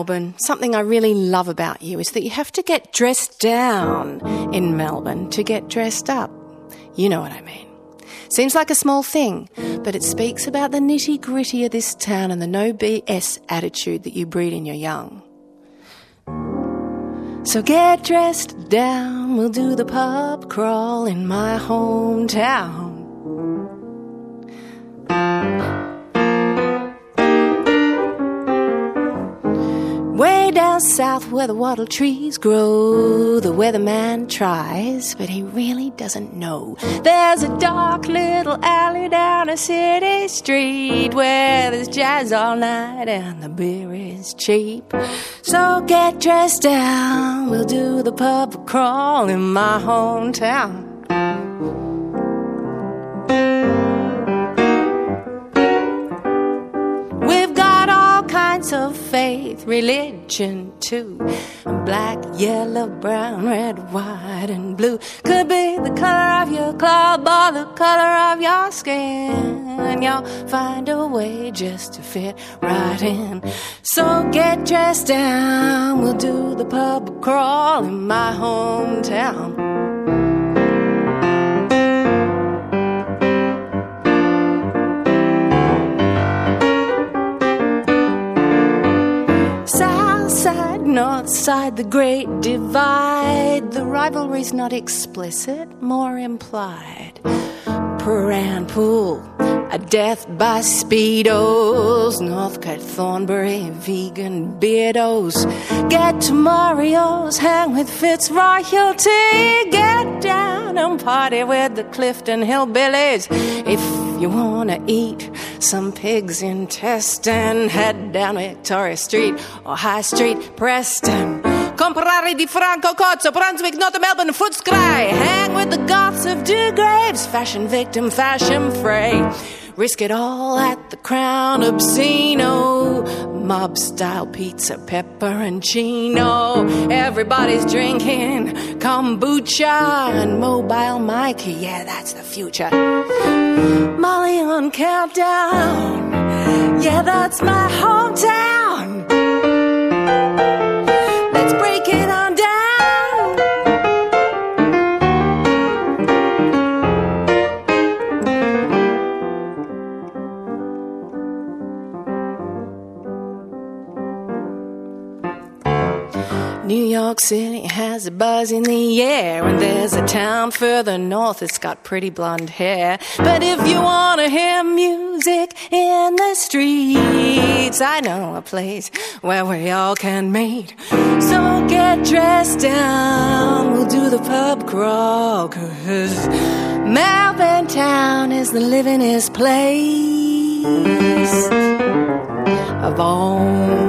Melbourne, something I really love about you is that you have to get dressed down in Melbourne to get dressed up. You know what I mean. Seems like a small thing, but it speaks about the nitty-gritty of this town and the no BS attitude that you breed in your young. So get dressed down, we'll do the pub crawl in my hometown. Way down south where the wattle trees grow, the weatherman tries, but he really doesn't know. There's a dark little alley down a city street where there's jazz all night and the beer is cheap. So get dressed down, we'll do the pub crawl in my hometown. Of faith, religion too. Black, yellow, brown, red, white and blue. Could be the color of your club or the color of your skin, and you'll find a way just to fit right in. So get dressed down, we'll do the pub crawl in my hometown. North side, the great divide. The rivalry's not explicit, more implied. Paran Pool, a death by speedos. Northcote, Thornbury, vegan beardos. Get to Mario's, hang with Fitzroyalty. Get down and party with the Clifton Hillbillies. If you wanna eat some pig's intestine, head down Victoria Street or High Street, Preston. Comprare di Franco Cozzo, Brunswick, North Melbourne, Footscray. Hang with the Goths of De Graves, fashion victim, fashion fray. Risk it all at the Crown Obsceno. Mob-style pizza, pepperoncino. Everybody's drinking kombucha and Mobile Mikey. Yeah, that's the future. Molly on Countdown. Yeah, that's my hometown. Let's break it on down. New York City has a buzz in the air, and there's a town further north that's got pretty blonde hair. But if you want to hear music in the streets, I know a place where we all can meet. So get dressed down, we'll do the pub crawl, 'cause Melbourne town is the livingest place of all.